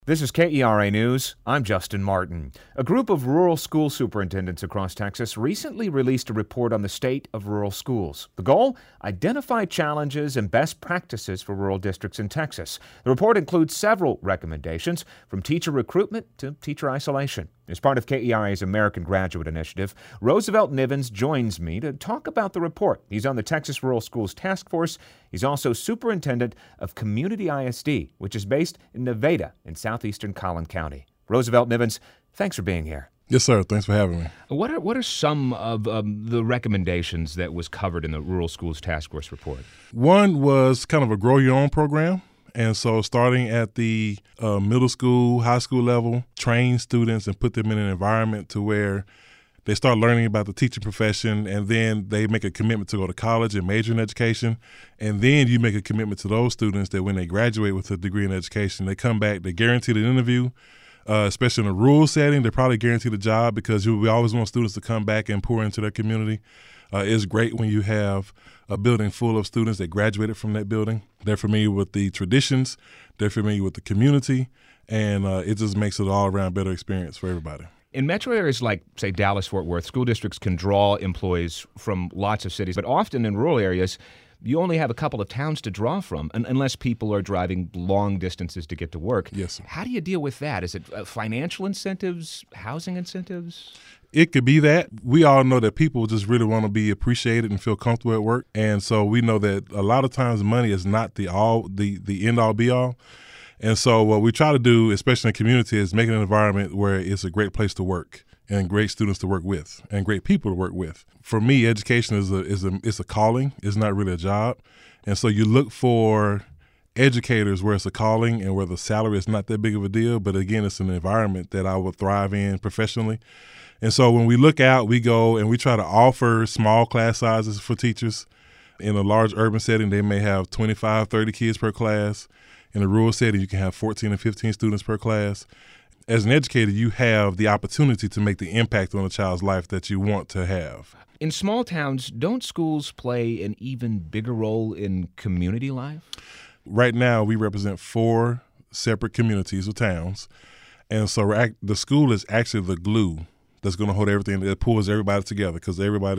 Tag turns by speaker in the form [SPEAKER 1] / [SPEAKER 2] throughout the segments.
[SPEAKER 1] This is KERA News. I'm Justin Martin. A group of rural school superintendents across Texas recently released a report on the state of rural schools. The goal? Identify challenges and best practices for rural districts in Texas. The report includes several recommendations, from teacher recruitment to teacher isolation. As part of KERA's American Graduate Initiative, Roosevelt Nivens joins me to talk about the report. He's on the Texas Rural Schools Task Force. He's also superintendent of Community ISD, which is based in Nevada in southeastern Collin County. Roosevelt Nivens, thanks for being here.
[SPEAKER 2] Yes, sir. Thanks for having me.
[SPEAKER 1] What are some of the recommendations that was covered in the Rural Schools Task Force report?
[SPEAKER 2] One was kind of a grow your own program. And so starting at the middle school, high school level, train students and put them in an environment to where they start learning about the teaching profession, and then they make a commitment to go to college and major in education. And then you make a commitment to those students that when they graduate with a degree in education, they come back, they're guaranteed an interview. Especially in a rural setting, they're probably guaranteed a job because we always want students to come back and pour into their community. It's great when you have a building full of students that graduated from that building. They're familiar with the traditions, they're familiar with the community, and it just makes it an all-around better experience for everybody.
[SPEAKER 1] In metro areas like, say, Dallas-Fort Worth, school districts can draw employees from lots of cities, but often in rural areas, you only have a couple of towns to draw from, unless people are driving long distances to get to work.
[SPEAKER 2] Yes, sir.
[SPEAKER 1] How do you deal with that? Is it financial incentives, housing incentives?
[SPEAKER 2] It could be that. We all know that people just really want to be appreciated and feel comfortable at work. And so we know that a lot of times money is not the end-all, be-all. And so what we try to do, especially in the community, is make an environment where it's a great place to work and great students to work with and great people to work with. For me, education is a calling. It's not really a job. And so you look for educators where it's a calling and where the salary is not that big of a deal. But again, it's an environment that I would thrive in professionally. And so when we look out, we go and we try to offer small class sizes for teachers. In a large urban setting, they may have 25, 30 kids per class. In a rural setting, you can have 14 or 15 students per class. As an educator, you have the opportunity to make the impact on a child's life that you want to have.
[SPEAKER 1] In small towns, don't schools play an even bigger role in community life?
[SPEAKER 2] Right now, we represent 4 separate communities or towns. And so the school is actually the glue that's going to hold everything, that pulls everybody together, because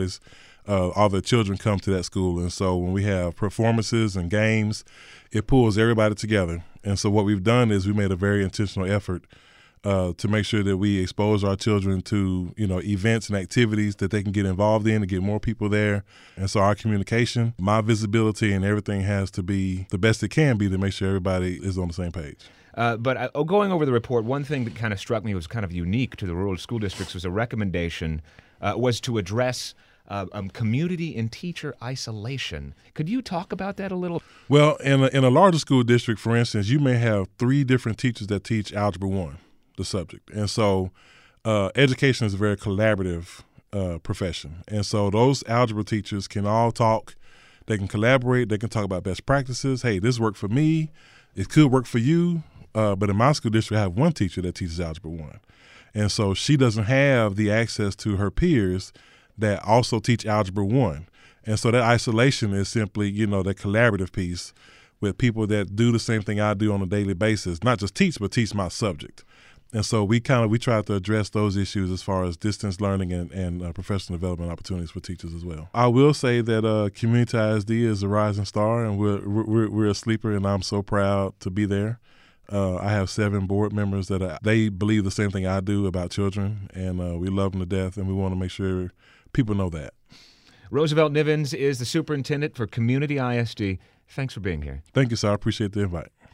[SPEAKER 2] all the children come to that school. And so when we have performances and games, it pulls everybody together. And so what we've done is we made a very intentional effort to make sure that we expose our children to, events and activities that they can get involved in to get more people there. And so our communication, my visibility, and everything has to be the best it can be to make sure everybody is on the same page.
[SPEAKER 1] But going over the report, one thing that kind of struck me was kind of unique to the rural school districts was a recommendation was to address community and teacher isolation. Could you talk about that a little?
[SPEAKER 2] Well, in a larger school district, for instance, you may have 3 different teachers that teach Algebra 1, the subject. And so education is a very collaborative profession. And so those algebra teachers can all talk. They can collaborate. They can talk about best practices. Hey, this worked for me. It could work for you. But in my school district, I have one teacher that teaches Algebra 1. And so she doesn't have the access to her peers that also teach Algebra 1. And so that isolation is simply, that collaborative piece with people that do the same thing I do on a daily basis, not just teach, but teach my subject. And so we try to address those issues as far as distance learning and professional development opportunities for teachers as well. I will say that Community ISD is a rising star, and we're a sleeper, and I'm so proud to be there. I have 7 board members that they believe the same thing I do about children, and we love them to death, and we want to make sure people know that.
[SPEAKER 1] Roosevelt Nivens is the superintendent for Community ISD. Thanks for being here.
[SPEAKER 2] Thank you, sir. I appreciate the invite.